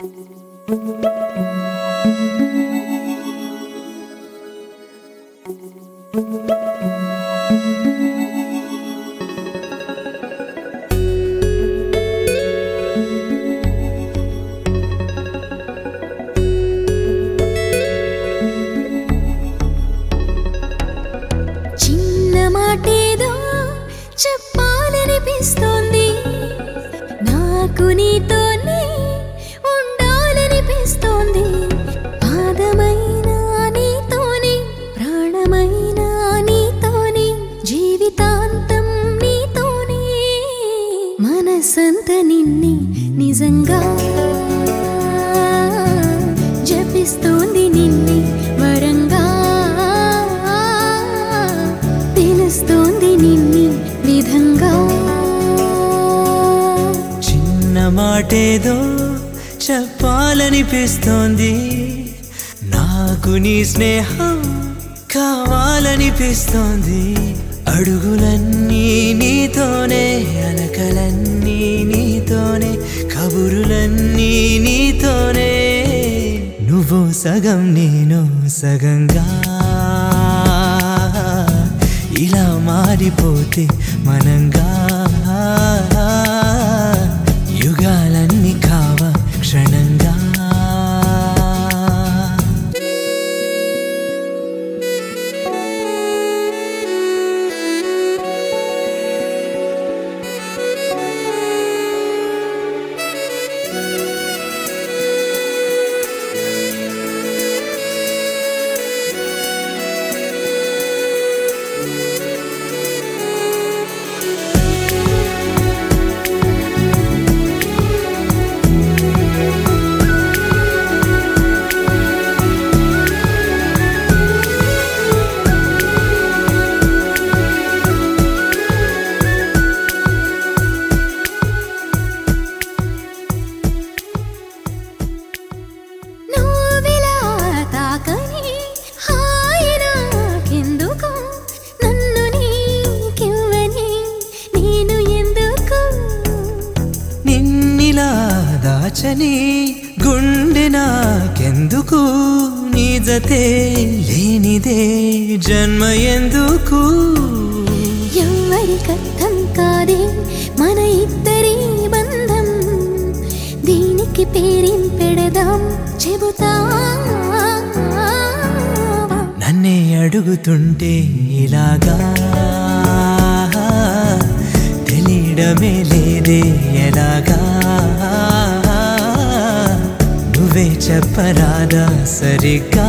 చిన్న మాటేదో చెప్పాలనిపిస్తోంది, నాకు నీతోనే ఉండాలనిపిస్తోంది. పాదమైన నీతోనే, ప్రాణమైన నీతోనే, జీవితాంతం నీతోనే. మనసంత నిన్నే నిజంగా జపిస్తోంది, నిన్నే వరంగా తెలుస్తోంది నిన్నే విధంగా. చిన్న మాటేదో చెప్పాలనిపిస్తోంది, నాకు నీ స్నేహం కావాలనిపిస్తోంది. అడుగులన్నీ నీతోనే, అలకలన్నీ నీతోనే, కబురులన్నీ నీతోనే. నువ్వు సగం నేను సగంగా ఇలా మారిపోతే మనంగా. యుగాలన్నీ కావ క్షణంగా. దాచని గుండె నాకెందుకు, నీ జతే లేనిదే జన్మ ఎందుకు. ఎవరికర్థం కాదే మన ఇద్దరి బంధం, దీనికి పేరేం పెడదాం చెబుతా. నన్నే అడుగుతుంటే ఇలాగా తెలియడమే లేదే ఎలాగా. నువ్వే చెప్పరాదా సరిగ్గా.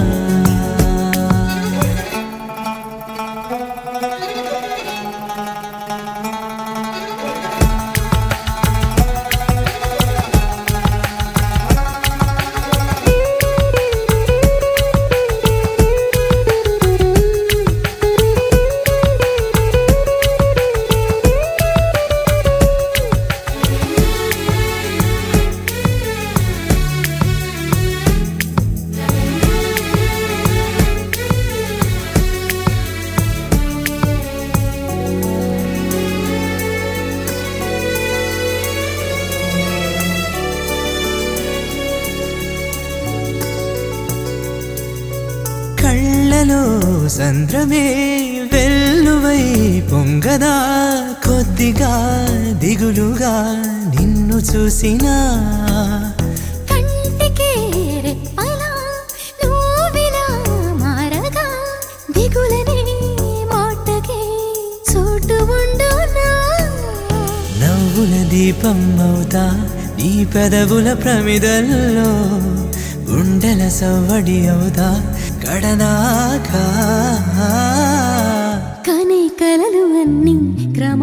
కళ్ళలో సంద్రమే వెల్లువై పొంగదా, కొద్దిగా దిగులుగా నిన్ను చూసినా. కంటికే రెప్పలా నువ్విలా మారగా, దిగులనే మాటకే చోటు ఉండునా. నవ్వుల దీపం అవుతా నీ పెదవుల ప్రమిదల్లో, గుండెల సవ్వడి అవుతా కడదాకా. కనే కలలు అన్నీ క్రమ